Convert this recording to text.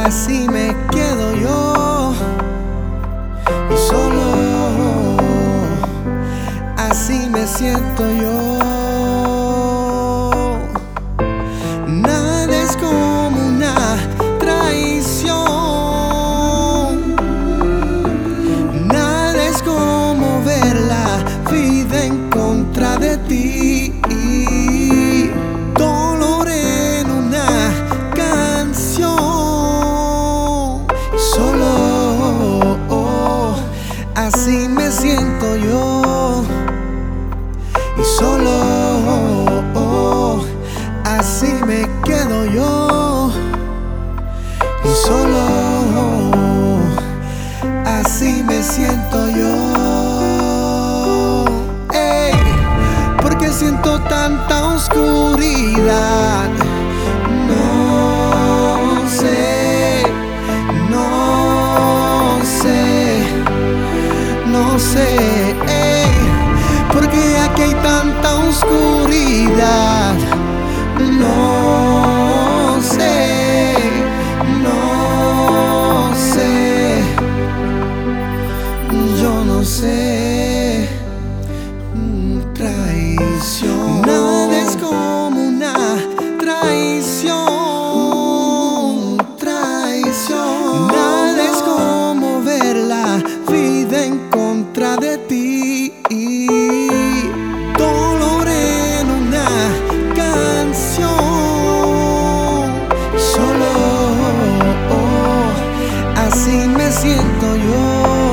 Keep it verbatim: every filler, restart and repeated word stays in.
así me quedo yo, y solo así me siento yo. Nada es como una traición, nada es como ver la vida en contra de ti. Dolor en una canción, solo así me siento yo, y solo así me quedo yo, y solo así me siento yo. Ey, porque siento tanta oscuridad. No sé, no sé, no sé, ey, porque aquí hay tanta oscuridad. No sé, no sé, yo no sé. Traición, nada es como una traición, traición. Nada es como ver la vida en contra de ti. Dolor en una canción, solo así me siento yo.